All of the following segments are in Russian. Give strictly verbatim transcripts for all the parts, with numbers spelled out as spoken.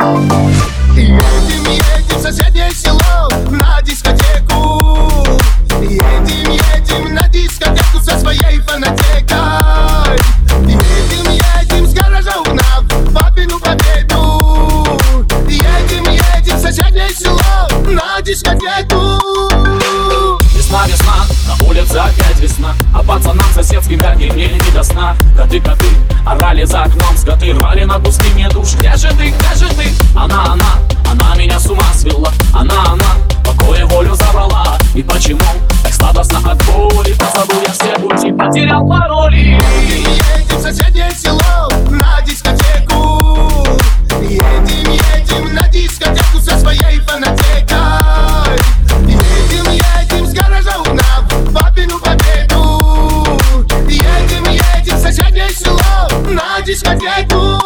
Едем, едем в соседнее село на дискотеку. Едем, едем на дискотеку со своей фанатекой. Едем, едем с гаража угнав папину победу. Едем, едем в соседнее село на дискотеку. Весна, весна, на улице опять весна, а пацанам соседским пять дней не до сна. Коты, коты, орали за окном, скоты рвали на куски мне душ. Где же ты, где же ты? Она, она, она меня с ума свела. Она, она, покой и волю забрала. И почему так сладостно от боли? Позабыл я все пути, потерял пароли. Едем, едем в соседнее село на дискотеку. Едем, едем на дискотеку со своей фанатекой. Едем, едем с гаража угнав папину победу. Едем, едем в соседнее село на дискотеку.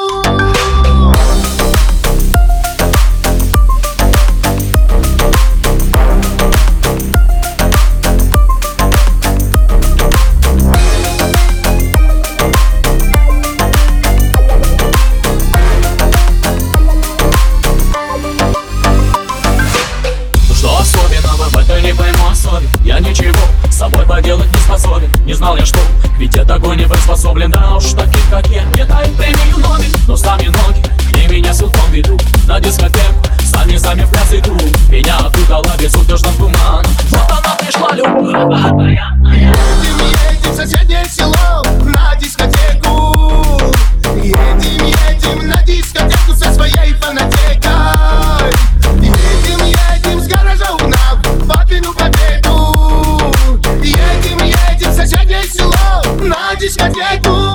Не пойму особи, я ничего с собой поделать не способен. Не знал я, что ведь я такой не приспособлен. Да уж таких, как я, не дают премию Нобель. Но сами ноги, где меня силком ведут на дискотеку, сами-сами в пляс идут. Меня окутала безудержным туманом. Вот она пришла, любовь. Едем, едем в соседнее село на дискотеку. Едем, едем на дискотеку со своей фанатекой. Едем, едем с гаража угнав папину победу. Едем, едем в соседнее село на дискотеку.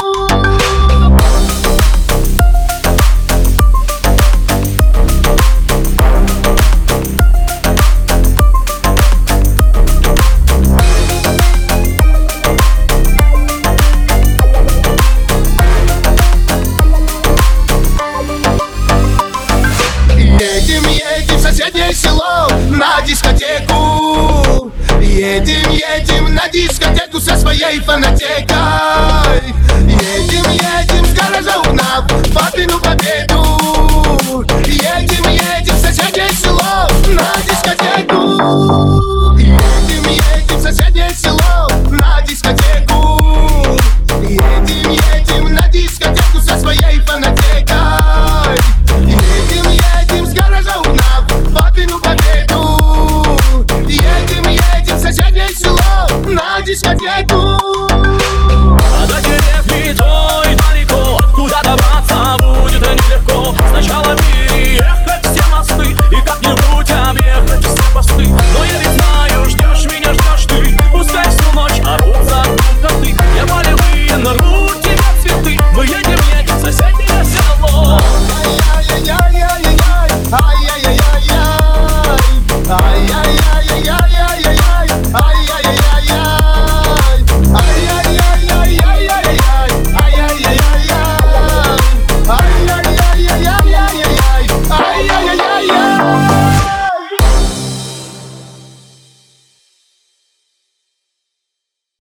Едем, едем в соседнее село на дискотеку. Едем, едем на дискотеку со своей фанатекой. Едем, едем с гаража